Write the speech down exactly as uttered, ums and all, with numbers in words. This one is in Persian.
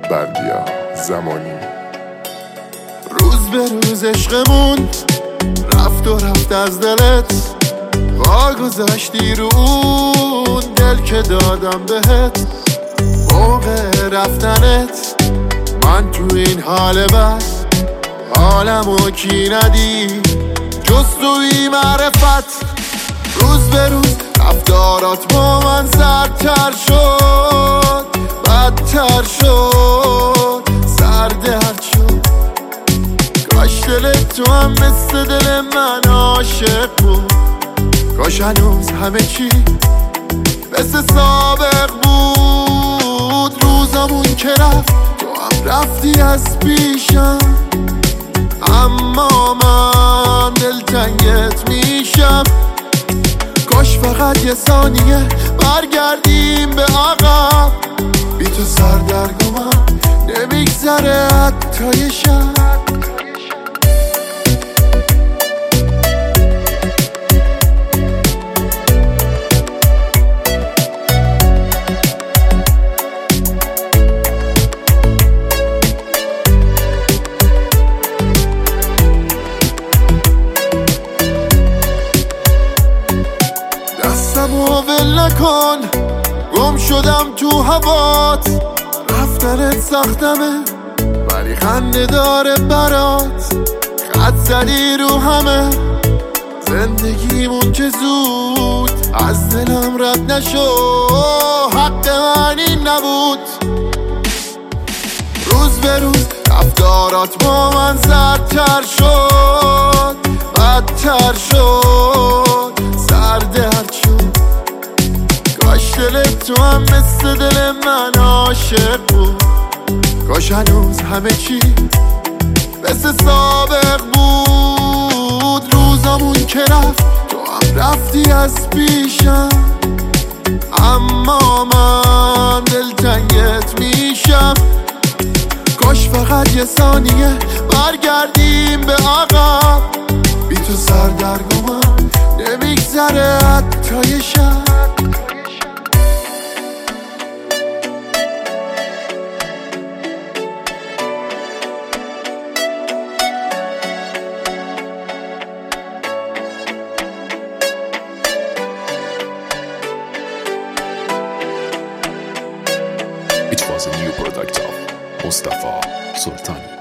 بردیا زمانی. روز به روز عشقمون رفت و رفت از دلت، وا گذاشتی رو اون دل که دادم بهت. موقع رفتنت من تو این حال بد، حالمو کی ندید جز توی معرفت. روز به روز رفتارات با من زردتر شد، بدتر شد، سردرد شد. کاش دل تو هم مثل دل من عاشق بود، کاش هنوز همه چی مثل سابق بود. روزمون که رفت تو هم رفتی از پیشم، اما من دلتنگت میشم. کاش فقط یه ثانیه برگردیم به عقب، بی تو سردرگمم نمیگذره حتی یه شب. دستمو ول نکن، گم شدم تو هوات. رفتنت سختمه ولی خنده داره برات، خط زدی رو همه زندگیمون که زود از دلم رد نشو، حق من این نبود. روز به روز رفتارات با من زردتر شد، بدتر شد، سردرد شد. کاش دل تو هم مثل دل من عاشق بود، کاش هنوز همه چی مثل سابق بود. روزمون که رفت تو هم رفتی از پیشم، اما من دلتنگت میشم. کاش فقط یه ثانیه برگردیم به عقب، بی تو سردرگمم نمیگذره حتی یه شب. It was a new product of Mustafa Sultani.